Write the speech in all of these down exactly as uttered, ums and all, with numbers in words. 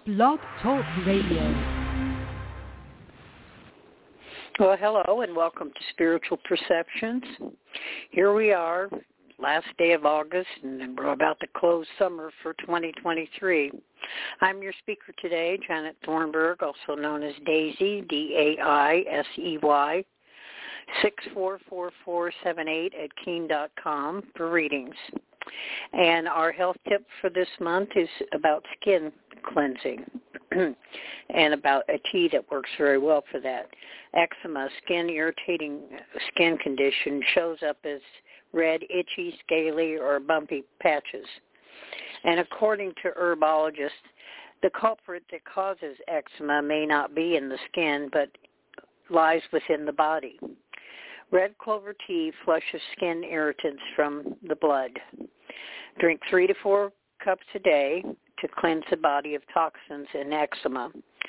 Blog Talk Radio. Well, hello and welcome to Spiritual Perceptions. Here we are, last day of August, and we're about to close summer for twenty twenty-three. I'm your speaker today, Janet Thornburg, also known as Daisy, D A I S E Y, six four four four seven eight at keen dot com for readings. And our health tip for this month is about skin cleansing and about a tea that works very well for that. Eczema, skin irritating skin condition, shows up as red, itchy, scaly, or bumpy patches. And according to herbologists, the culprit that causes eczema may not be in the skin, but lies within the body. Red clover tea flushes skin irritants from the blood. Drink three to four cups a day to cleanse the body of toxins and eczema.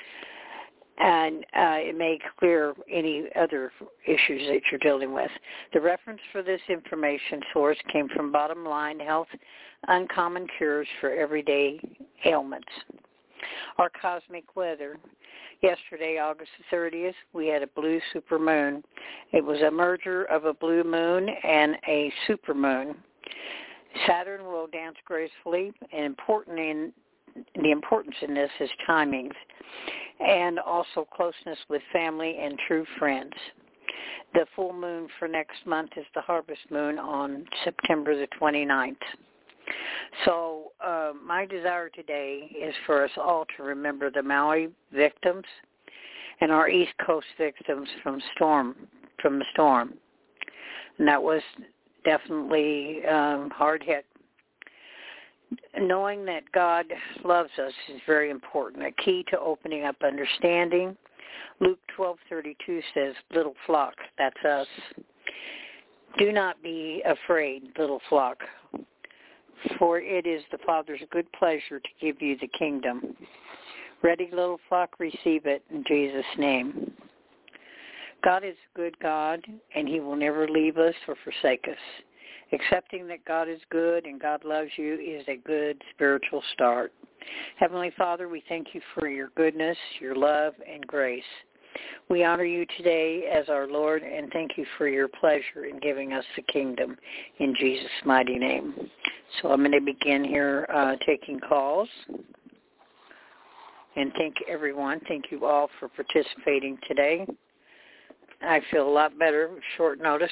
And uh, it may clear any other issues that you're dealing with. The reference for this information source came from Bottom Line Health, Uncommon Cures for Everyday Ailments. Our cosmic weather. Yesterday, August thirtieth, we had a blue supermoon. It was a merger of a blue moon and a supermoon. Saturn will dance gracefully, and important in the importance in this is timings, and also closeness with family and true friends. The full moon for next month is the harvest moon on September the twenty-ninth. So uh, my desire today is for us all to remember the Maui victims and our East Coast victims from storm from the storm. And that was definitely um, hard hit. Knowing that God loves us is very important, a key to opening up understanding. Luke twelve thirty-two says, little flock, that's us. Do not be afraid, little flock, for it is the Father's good pleasure to give you the kingdom. Ready, little flock, receive it in Jesus' name. God is a good God, and he will never leave us or forsake us. Accepting that God is good and God loves you is a good spiritual start. Heavenly Father, we thank you for your goodness, your love, and grace. We honor you today as our Lord and thank you for your pleasure in giving us the kingdom in Jesus' mighty name. So I'm going to begin here uh, taking calls. And thank everyone. Thank you all for participating today. I feel a lot better with short notice.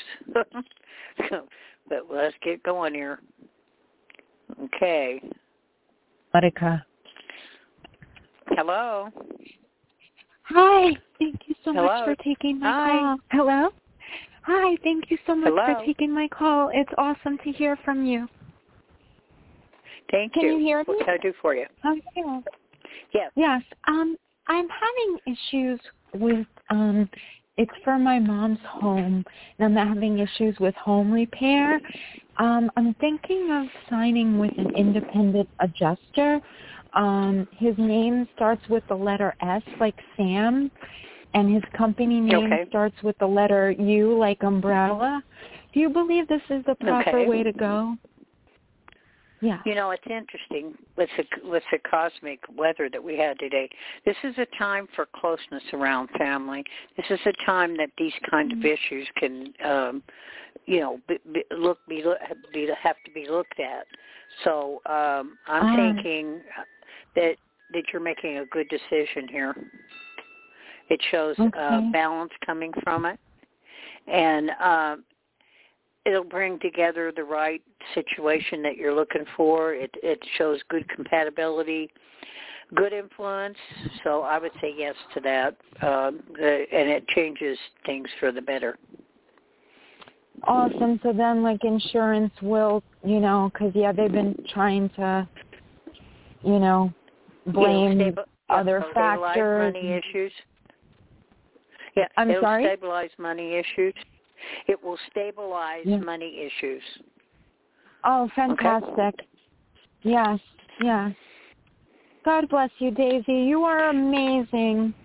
But let's get going here. Okay. Monica. Hello. Hi. Thank you so Hello. much for taking my Hi. call. Hello. Hi. Thank you so much Hello. for taking my call. It's awesome to hear from you. Thank Can you. you hear me? What can I do for you? Oh, yeah. Yes. Yes. Um, I'm having issues with, um, it's for my mom's home, and I'm having issues with home repair. Um, I'm thinking of signing with an independent adjuster. Um, his name starts with the letter S, like Sam, and his company name Okay. starts with the letter U, like umbrella. Do you believe this is the proper Okay. way to go? Yeah. You know, it's interesting with the with the cosmic weather that we had today. This is a time for closeness around family. This is a time that these kind mm-hmm. of issues can, um, you know, be, be, look be, be have to be looked at. So um, I'm um, thinking that that you're making a good decision here. It shows okay. uh, balance coming from it, and uh, it'll bring together the right situation that you're looking for. It it shows good compatibility, good influence. So I would say yes to that, um, the, and it changes things for the better. Awesome. So then, like, insurance will, you know, because, yeah, they've been trying to, you know, blame It'll stabi- other yeah, stabilize factors. money issues. Yeah, I'm it'll sorry? stabilize money issues. It will stabilize yeah. money issues. Oh, fantastic. Okay. Yes, yes. God bless you, Daisy. You are amazing.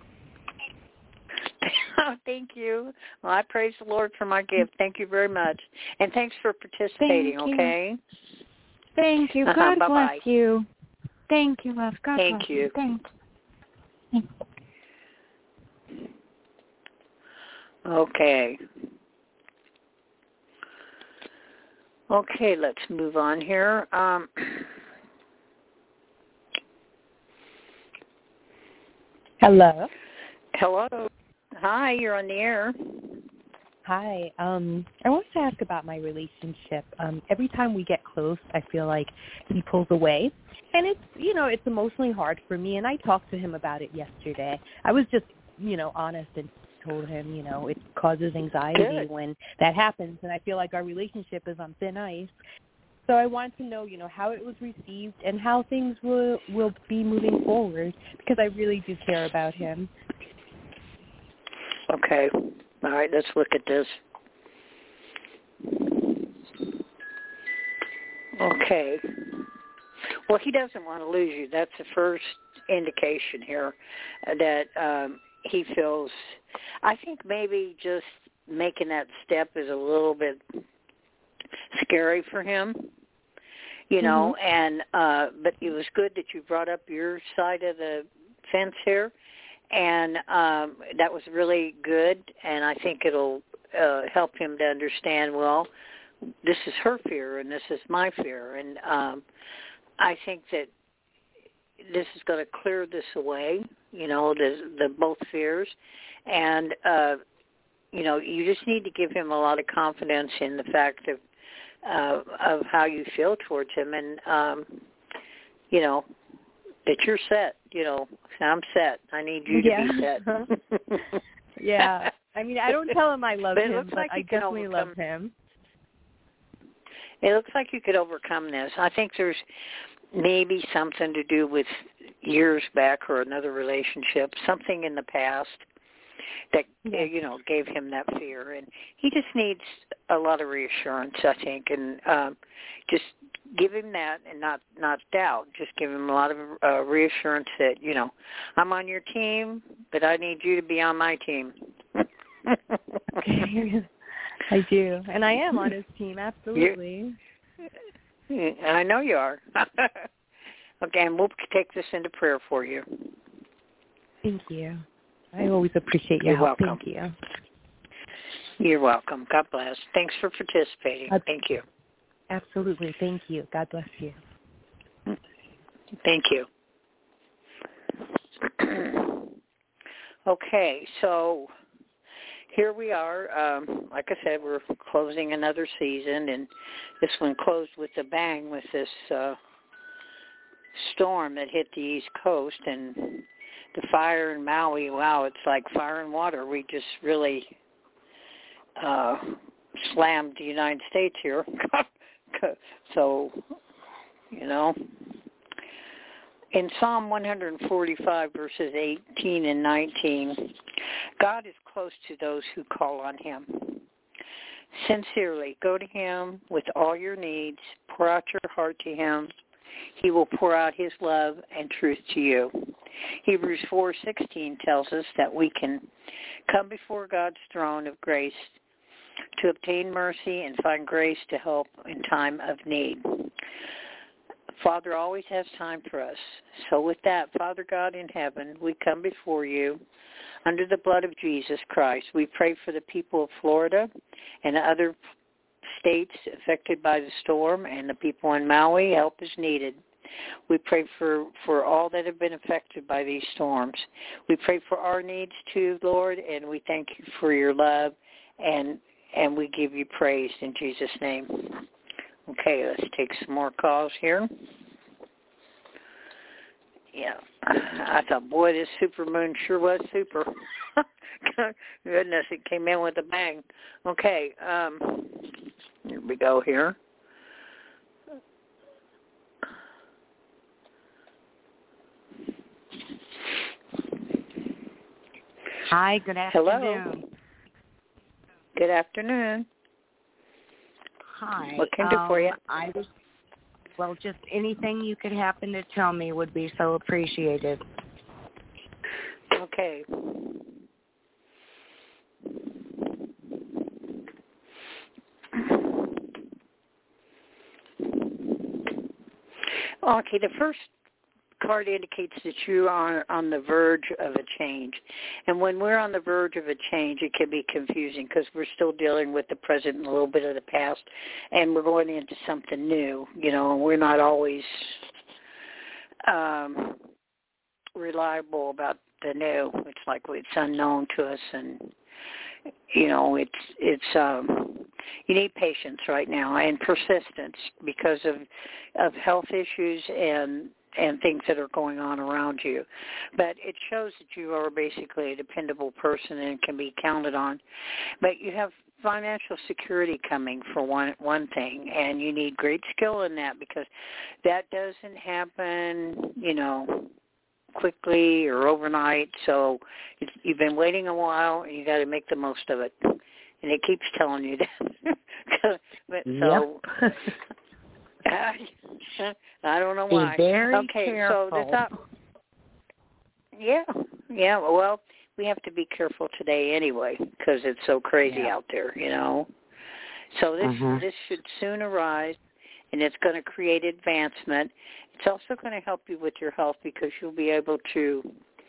Thank you. Well, I praise the Lord for my gift. Thank you very much. And thanks for participating, Thank you. okay? Thank you. Uh-huh. God Bye-bye. bless you. Thank you, love. God Thank bless you. you. Thanks. Okay. Okay, let's move on here. Um, Hello. hello. Hi, you're on the air. Hi. Um, I wanted to ask about my relationship. Um, every time we get close, I feel like he pulls away. And it's, you know, it's emotionally hard for me. And I talked to him about it yesterday. I was just, you know, honest and told him, you know, it causes anxiety Good. when that happens. And I feel like our relationship is on thin ice. So I wanted to know, you know, how it was received and how things will will be moving forward, because I really do care about him. Okay. All right, let's look at this. Okay. Well, he doesn't want to lose you. That's the first indication here that um, he feels, I think maybe just making that step is a little bit scary for him. You know, mm-hmm. and uh, but it was good that you brought up your side of the fence here, and um, that was really good. And I think it'll uh, help him to understand. Well, this is her fear, and this is my fear, and um, I think that this is going to clear this away. You know, the, the both fears, and uh, you know, you just need to give him a lot of confidence in the fact that. Uh, of how you feel towards him, and um, you know that you're set. You know, I'm set. I need you yeah. to be set. yeah, I mean, I don't tell him I love but him, but like I definitely overcome, love him. It looks like you could overcome this. I think there's maybe something to do with years back or another relationship, something in the past that yeah. you know gave him that fear, and he just needs a lot of reassurance, I think, and um, just give him that and not not doubt. Just give him a lot of uh, reassurance that you know I'm on your team, but I need you to be on my team. Okay, I do, and I am on his team, absolutely. You, I know you are. Okay, and we'll take this into prayer for you. Thank you. I always appreciate your You're help. welcome. Thank you. You're welcome. God bless. Thanks for participating. Uh, Thank you. Absolutely. Thank you. God bless you. Thank you. Okay, so here we are. Um, like I said, we're closing another season, and this one closed with a bang with this uh, storm that hit the East Coast, and the fire in Maui, wow, it's like fire and water. We just really uh, slammed the United States here. So, you know, in Psalm one forty-five, verses eighteen and nineteen, God is close to those who call on him. Sincerely, go to him with all your needs. Pour out your heart to him. He will pour out his love and truth to you. Hebrews four sixteen tells us that we can come before God's throne of grace to obtain mercy and find grace to help in time of need. Father always has time for us. So with that, Father God in heaven, we come before you under the blood of Jesus Christ. We pray for the people of Florida and other states affected by the storm, and the people in Maui. Help is needed. We pray for, for all that have been affected by these storms. We pray for our needs too, Lord, and we thank you for your love, and and we give you praise in Jesus' name. Okay, let's take some more calls here. Yeah, I thought, boy, this supermoon sure was super. Goodness, it came in with a bang. Okay, um, here we go here. Hi, good afternoon. Hello. Good afternoon. Hi. What can I do um, for you? I was, well, just anything you could happen to tell me would be so appreciated. Okay. Okay, the first card indicates that you are on the verge of a change. And when we're on the verge of a change, it can be confusing because we're still dealing with the present and a little bit of the past, and we're going into something new, you know, and we're not always um, reliable about the new. It's like it's unknown to us, and, you know, it's, it's um, you need patience right now and persistence because of, of health issues and and things that are going on around you. But it shows that you are basically a dependable person and can be counted on. But you have financial security coming for one one thing, and you need great skill in that because that doesn't happen, you know, quickly or overnight. So it's, you've been waiting a while, and you got to make the most of it. And it keeps telling you that. But so... Yep. I don't know why. Be very okay, careful. so this up, yeah, yeah. Well, we have to be careful today anyway because it's so crazy yeah. out there, you know. So this uh-huh. this should soon arise, and it's going to create advancement. It's also going to help you with your health because you'll be able to.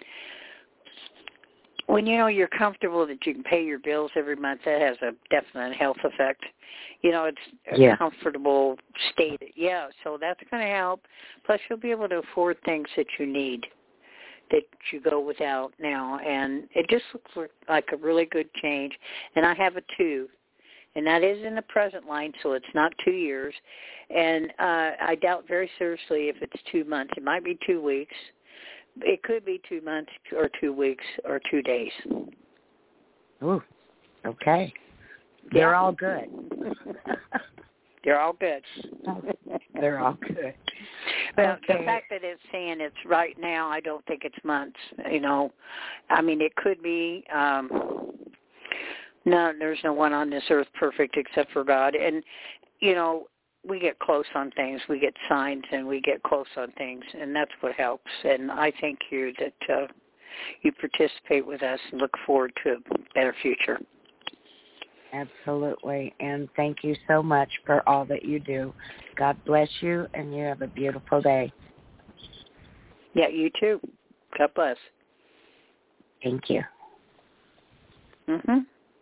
When you know you're comfortable that you can pay your bills every month, that has a definite health effect. You know, it's a yeah. comfortable state. Yeah, so that's going to help. Plus, you'll be able to afford things that you need that you go without now. And it just looks like a really good change. And I have a two, and that is in the present line, so it's not two years. And uh, I doubt very seriously if it's two months. It might be two weeks. It could be two months or two weeks or two days. Ooh, okay. They're yeah. all good. They're all good. They're all good. Well, okay. the fact that it's saying it's right now, I don't think it's months. You know, I mean, it could be. Um, no, there's no one on this earth perfect except for God. And, you know, we get close on things. We get signs and we get close on things, and that's what helps. And I thank you that uh, you participate with us and look forward to a better future. Absolutely, and thank you so much for all that you do. God bless you, and you have a beautiful day. Yeah, you too. God bless. Thank you. Mm-hmm.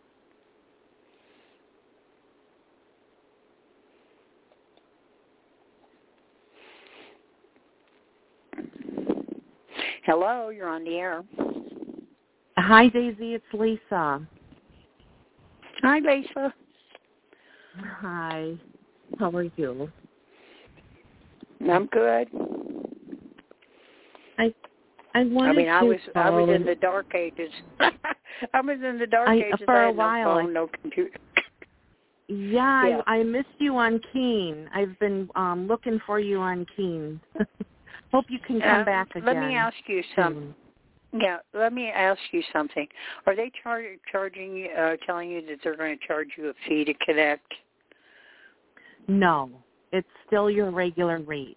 Hello, you're on the air. Hi, Daisy. It's Lisa. Hi, Lisa. Hi. How are you? I'm good. I I wanted I mean, to I was follow... I was in the dark ages. I was in the dark I, ages. for I a had while. no phone, no computer. Yeah, yeah. I, I missed you on Keen. I've been um, looking for you on Keen. Hope you can come uh, back again. Let me ask you something. Yeah, let me ask you something. Are they char- charging you, uh, telling you that they're going to charge you a fee to connect? No, it's still your regular rate.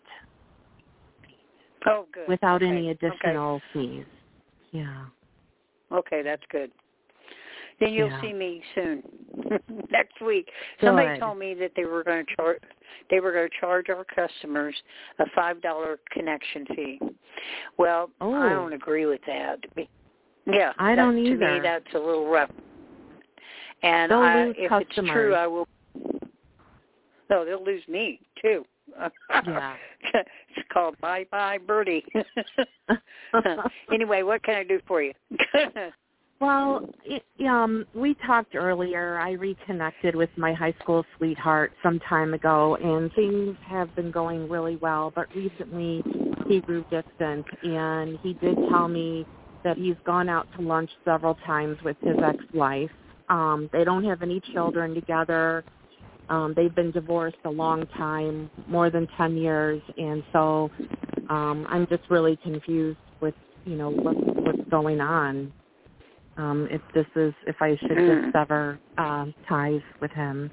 Oh, good. Without okay. any additional okay. fees. Yeah. Okay, that's good. Then you'll yeah. see me soon, next week. Good. Somebody told me that they were going to charge they were going to charge our customers a five dollar connection fee. Well, oh. I don't agree with that. Yeah, I that, don't to either. me that's a little rough. And They'll I, lose if customers. it's true, I will. No, they'll lose me too. Yeah. It's called Bye Bye Birdie. Anyway, what can I do for you? Well, it, um, we talked earlier. I reconnected with my high school sweetheart some time ago, and things have been going really well. But recently, he grew distant, and he did tell me that he's gone out to lunch several times with his ex-wife. Um, they don't have any children together. Um, they've been divorced a long time, more than ten years, and so um, I'm just really confused with, you know, what, what's going on. Um, if this is, if I should just sever um, ties with him.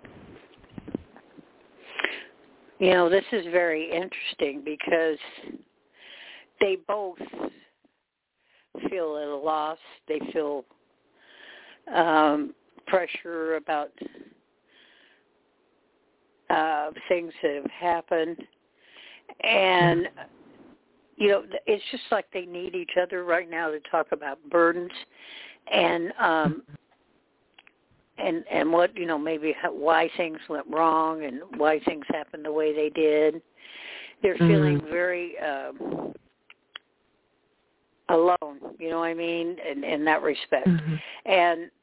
You know, this is very interesting because they both feel at a loss. They feel um, pressure about uh, things that have happened. And, you know, it's just like they need each other right now to talk about burdens and um, and and what, you know, maybe how, why things went wrong and why things happened the way they did. They're mm-hmm. feeling very um, alone, you know what I mean, in, in that respect. Mm-hmm. And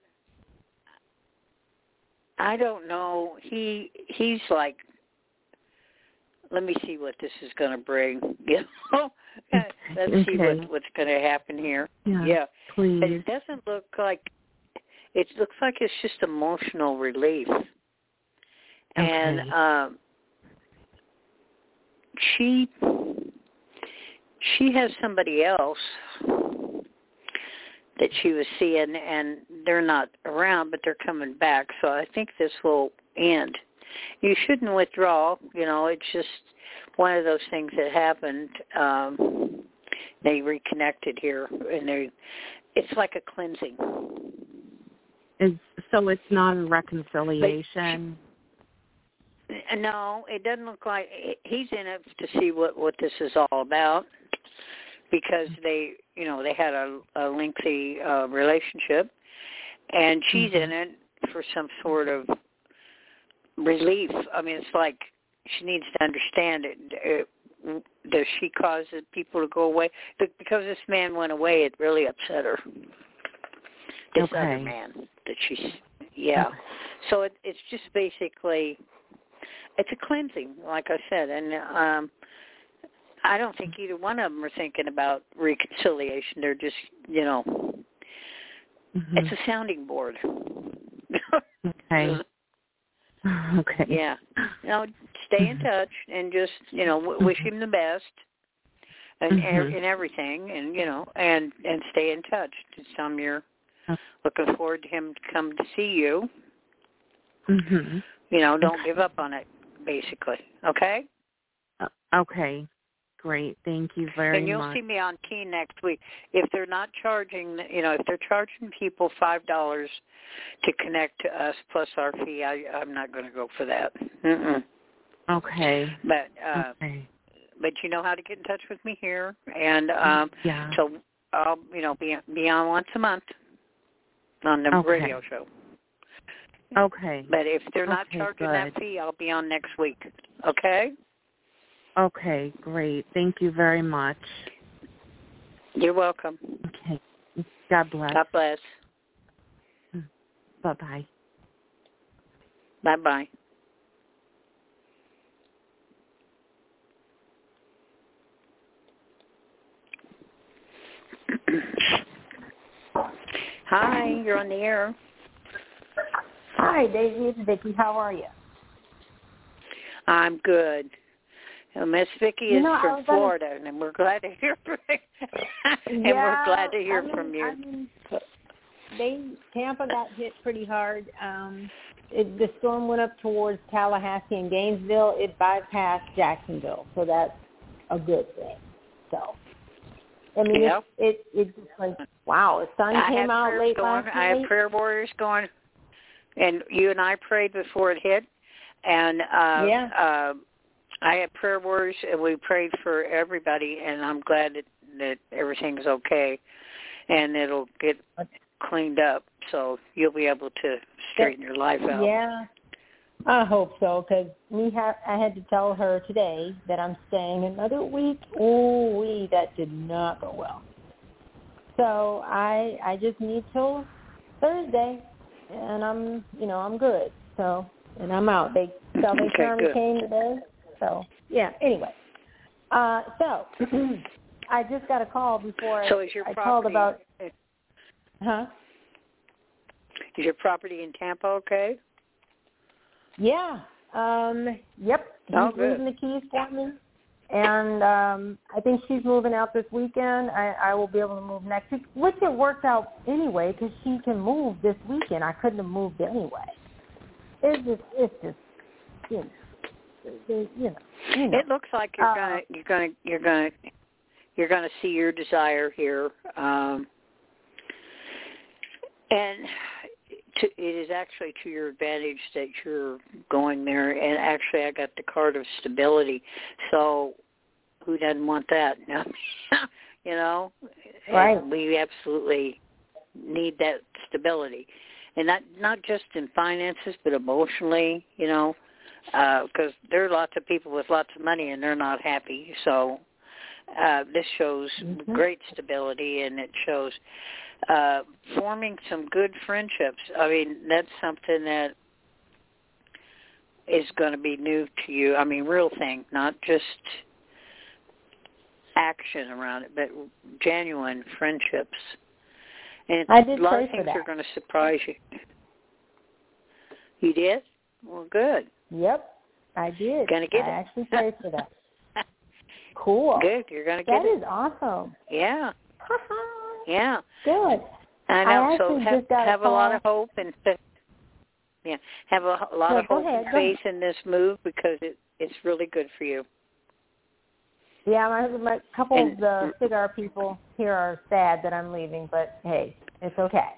I don't know, he he's like, let me see what this is going to bring, you know. Let's okay. see what, what's going to happen here. Yeah, yeah. Please. It doesn't look like, it looks like it's just emotional relief. Okay. And um, she, she has somebody else that she was seeing, and they're not around, but they're coming back. So I think this will end. You shouldn't withdraw. You know, it's just one of those things that happened. Um, they reconnected here, and they it's like a cleansing. Is, so it's not a reconciliation? But, no, it doesn't look like he's in it to see what, what this is all about, because they, you know, they had a, a lengthy uh, relationship, and she's mm-hmm. in it for some sort of relief. I mean, it's like she needs to understand it. it does she cause people to go away? Because this man went away, it really upset her. This okay. other man that she's, yeah. Okay. So it, it's just basically, it's a cleansing, like I said, and um, I don't think either one of them are thinking about reconciliation. They're just, you know, mm-hmm. it's a sounding board. Okay. Okay. Yeah. You know, stay in touch and just, you know, w- wish him the best and mm-hmm. and everything, and, you know, and, and stay in touch. Just tell him you're looking forward to him to come to see you. Mm-hmm. You know, don't give up on it, basically. Okay? Uh, okay. Great. Thank you very much. And you'll much. see me on Key next week. If they're not charging, you know, if they're charging people five dollars to connect to us plus our fee, I, I'm not going to go for that. Mm-mm. Okay. But uh, okay. but you know how to get in touch with me here, and um, yeah. so I'll, you know, be be on once a month on the okay. radio show. Okay. But if they're not okay, charging good. that fee, I'll be on next week. Okay. Okay, great. Thank you very much. You're welcome. Okay. God bless. God bless. Bye-bye. Bye-bye. Hi, you're on the air. Hi, Daisy. It's Vicki. How are you? I'm good. Well, Miss Vicki is you know, from Florida, gonna... and we're glad to hear from you. and yeah, we're glad to hear I mean, from you. I mean, they Tampa got hit pretty hard. Um, it, the storm went up towards Tallahassee and Gainesville. It bypassed Jacksonville, so that's a good thing. So, I mean, yep. it, it it just like wow, the sun I came out late going, last night. I had prayer warriors going, and you and I prayed before it hit, and uh, yeah. Uh, I had prayer warriors, and we prayed for everybody, and I'm glad that, that everything's okay, and it'll get cleaned up, so you'll be able to straighten your life out. Yeah, I hope so, because me ha- I had to tell her today that I'm staying another week. Ooh, wee, that did not go well. So I I just need till Thursday, and I'm you know I'm good. So and I'm out. They Salvation okay, Army good. came today. So, yeah, anyway. Uh, so, I just got a call before so is your I, I property, called about... Huh? Is your property in Tampa okay? Yeah. Um, yep. He's oh, good. leaving the keys for me. And um, I think she's moving out this weekend. I, I will be able to move next week, which it worked out anyway because she can move this weekend. I couldn't have moved anyway. It's just, it's just, you know. You know, you know. It looks like you're uh, gonna you're gonna you're gonna you're gonna see your desire here, um, and to, it is actually to your advantage that you're going there. And actually, I got the card of stability. So who doesn't want that? No. You know, right. And we absolutely need that stability, and not not just in finances, but emotionally. You know, because uh, there are lots of people with lots of money and they're not happy. So uh, this shows mm-hmm. great stability, and it shows uh, forming some good friendships. I mean, that's something that is going to be new to you. I mean, real thing, not just action around it, but genuine friendships. And I did a lot pray of things for that. are going to surprise you. You did? Well, good. Yep, I did. Gonna get I it. actually prayed for that. Cool. Good. You're going to get that it. That is awesome. Yeah. Yeah. Good. I know. I so have, just got have a, a lot of hope and yeah, have a, a lot no, of hope ahead, and faith in this move because it, it's really good for you. Yeah, my, my couple and, of the cigar people here are sad that I'm leaving, but hey, it's okay.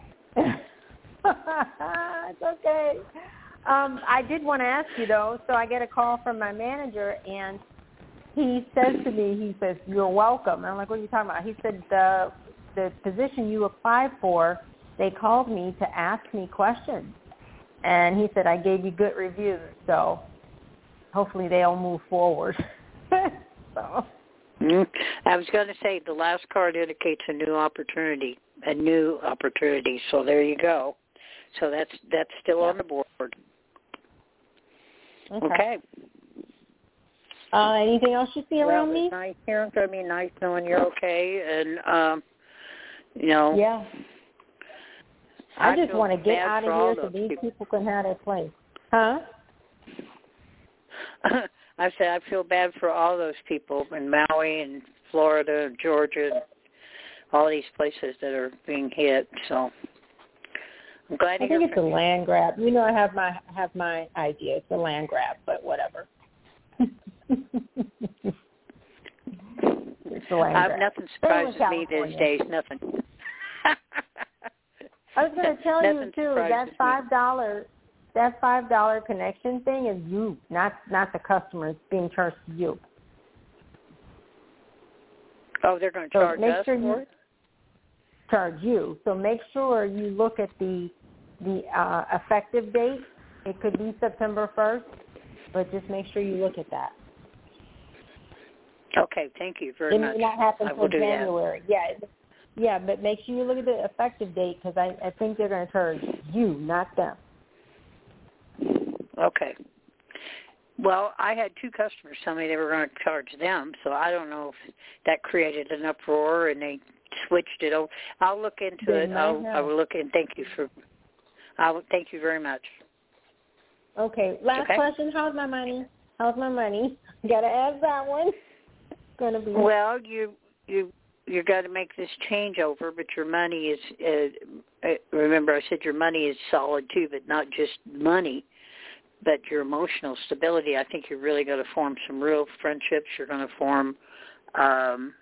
It's okay. Um, I did want to ask you, though, so I get a call from my manager, and he says to me, he says, "You're welcome." And I'm like, "What are you talking about?" He said, the, the position you applied for, they called me to ask me questions. And he said, "I gave you good reviews, so hopefully they'll move forward." So. Mm-hmm. I was going to say the last card indicates a new opportunity, a new opportunity. So there you go. So that's that's still yeah. on the board. Okay. okay. Uh, anything else you see well, around me? Nice hearing from you. Nice knowing you're okay, and um, you know. Yeah. I, I just want to get out of here so these people. people can have their place. Huh? I said I feel bad for all those people in Maui and Florida and Georgia, and all these places that are being hit. So I'm glad to I hear think it's a you. land grab. You know, I have my have my idea. It's a land grab, but whatever. It's a land I've, grab. nothing surprises me these days. Nothing. I was going to tell nothing you too. That five dollars. That five dollar connection thing is you, not not the customer. It's being charged to you. Oh, they're going to so charge make us sure for you it? Charge you. So make sure you look at the the uh, effective date. It could be September first, but just make sure you look at that. Okay, thank you very it much. It may not happen I until January. That. Yeah, yeah, but make sure you look at the effective date because I, I think they're going to charge you, not them. Okay. Well, I had two customers tell me they were going to charge them, so I don't know if that created an uproar and they switched it over. I'll look into they it. I'll, I will look and thank you for. I will thank you very much. Okay. Last okay. question. How's my money? How's my money? Got to ask that one. It's going to be. Well, you you you got to make this changeover, but your money is. Uh, remember, I said your money is solid too, but not just money. But your emotional stability, I think you're really going to form some real friendships. You're going to form um,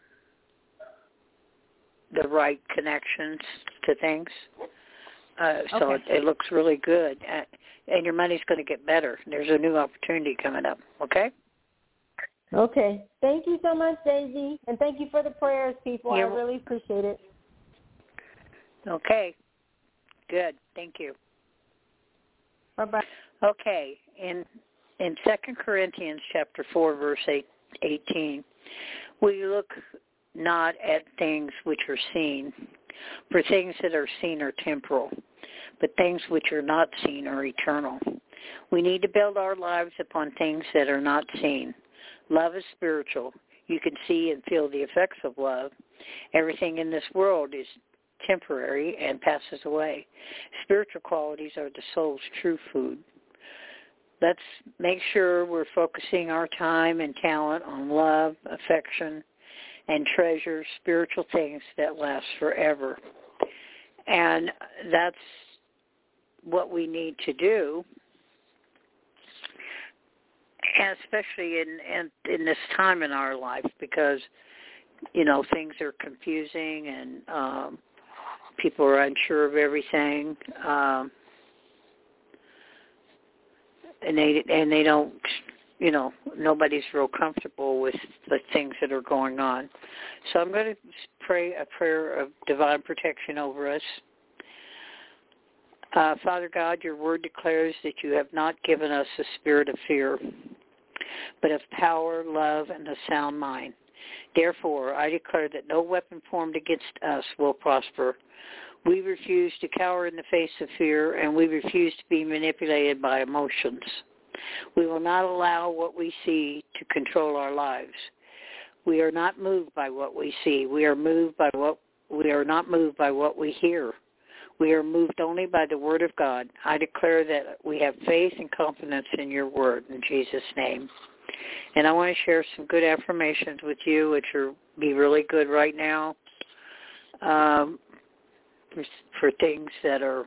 the right connections to things. Uh, so okay. it, it looks really good. Uh, and your money's going to get better. There's a new opportunity coming up, okay? Okay. Thank you so much, Daisy. And thank you for the prayers, people. You're, I really appreciate it. Okay. Good. Thank you. Bye-bye. Okay, in in Second Corinthians chapter four, verse eight, eighteen, we look not at things which are seen, for things that are seen are temporal, but things which are not seen are eternal. We need to build our lives upon things that are not seen. Love is spiritual. You can see and feel the effects of love. Everything in this world is temporary and passes away. Spiritual qualities are the soul's true food. Let's make sure we're focusing our time and talent on love, affection, and treasure spiritual things that last forever. And that's what we need to do, and especially in, in, in this time in our life because, you know, things are confusing and um, people are unsure of everything. Um, And they and they don't you know, nobody's real comfortable with the things that are going on. So I'm going to pray a prayer of divine protection over us. Uh, Father God, your word declares that you have not given us a spirit of fear, but of power, love, and a sound mind. Therefore, I declare that no weapon formed against us will prosper. We refuse to cower in the face of fear, and we refuse to be manipulated by emotions. We will not allow what we see to control our lives. We are not moved by what we see. We are moved by what we are not moved by what we hear. We are moved only by the word of God. I declare that we have faith and confidence in your word in Jesus' name. And I want to share some good affirmations with you, which are be really good right now um, for, for things that are,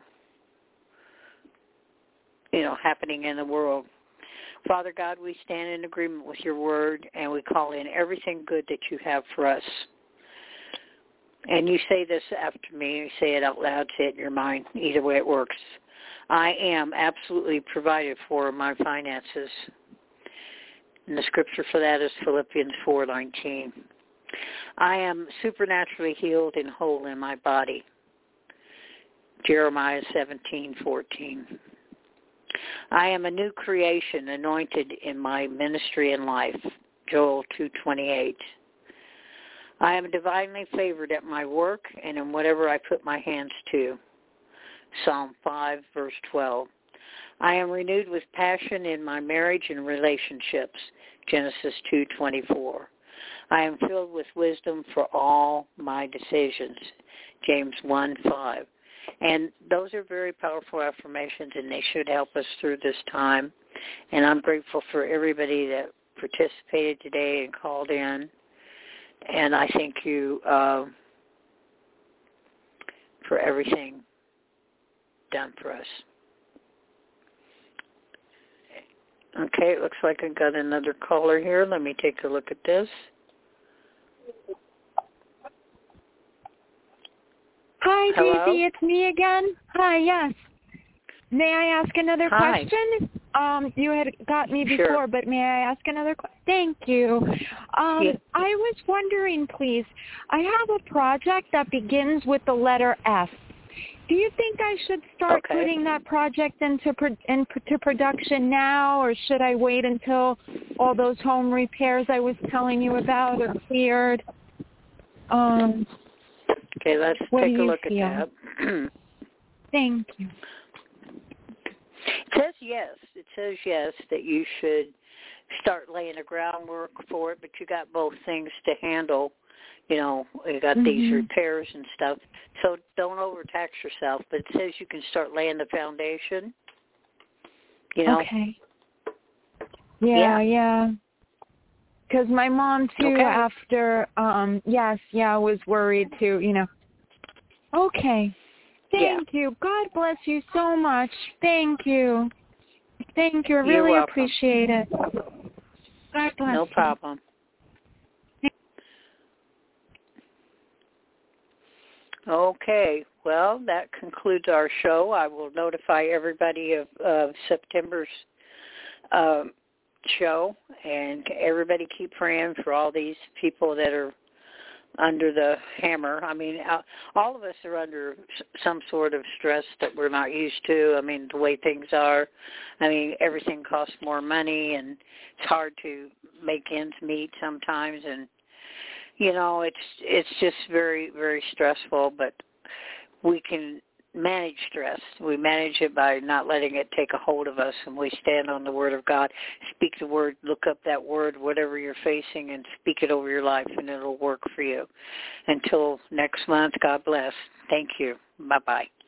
you know, happening in the world. Father God, we stand in agreement with your word, and we call in everything good that you have for us. And you say this after me. You say it out loud, say it in your mind. Either way it works. I am absolutely provided for in my finances. And the scripture for that is Philippians four nineteen. I am supernaturally healed and whole in my body. Jeremiah seventeen fourteen. I am a new creation anointed in my ministry and life. Joel two twenty-eight. I am divinely favored at my work and in whatever I put my hands to. Psalm five, verse twelve. I am renewed with passion in my marriage and relationships. Genesis two twenty-four. I am filled with wisdom for all my decisions. James one five. And those are very powerful affirmations, and they should help us through this time. And I'm grateful for everybody that participated today and called in. And I thank you uh, for everything done for us. Okay, it looks like I got another caller here. Let me take a look at this. Hi, Hello? Daisy. It's me again. Hi, yes. May I ask another Hi. question? Um, you had got me before, Sure. but may I ask another question? Thank you. Um, Yes. I was wondering, please, I have a project that begins with the letter F. Do you think I should start Okay. putting that project into pro- into production now, or should I wait until all those home repairs I was telling you about are cleared? Um, Okay, let's what take do a you look feel? at that. Thank you. It says yes. It says yes that you should start laying the groundwork for it, but you got both things to handle. You know, you got Mm-hmm. these repairs and stuff. So don't overtax yourself, but it says you can start laying the foundation. You know? Okay. Yeah, yeah. Because my mom, too, Okay. after, um, yes, yeah, was worried, too, you know. Okay. Thank you. God bless you so much. Thank you. Thank you. I You're really welcome. appreciate it. God bless No you. problem. Okay, well, that concludes our show. I will notify everybody of, of September's um, show, and everybody keep praying for all these people that are under the hammer. I mean, uh, all of us are under s- some sort of stress that we're not used to. I mean, the way things are. I mean, everything costs more money, and it's hard to make ends meet sometimes, and you know, it's it's just very, very stressful, but we can manage stress. We manage it by not letting it take a hold of us, and we stand on the Word of God. Speak the Word, look up that Word, whatever you're facing, and speak it over your life, and it'll work for you. Until next month, God bless. Thank you. Bye-bye.